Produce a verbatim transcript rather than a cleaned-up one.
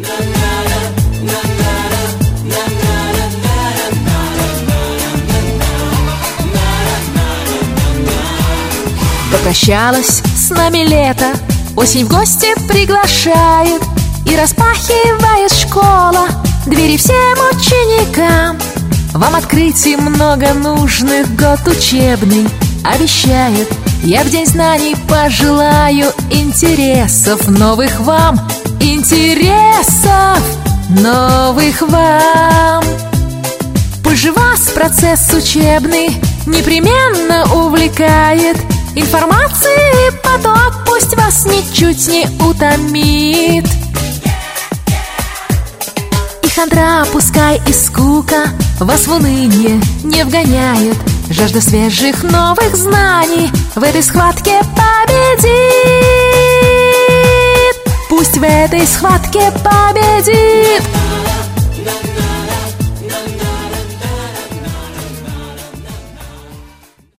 Попрощалась с нами лето, осень в гости приглашает, и распахивает школа двери всем ученикам. Вам открытий много нужных, год учебный обещает. Я в день знаний пожелаю интересов новых вам, интересов новых вам. Пусть же вас процесс учебный непременно увлекает, информации поток пусть вас ничуть не утомит. И хандра, пускай и скука вас в уныние не вгоняет, жажда свежих новых знаний в этой схватке победит. Пусть в этой схватке победит.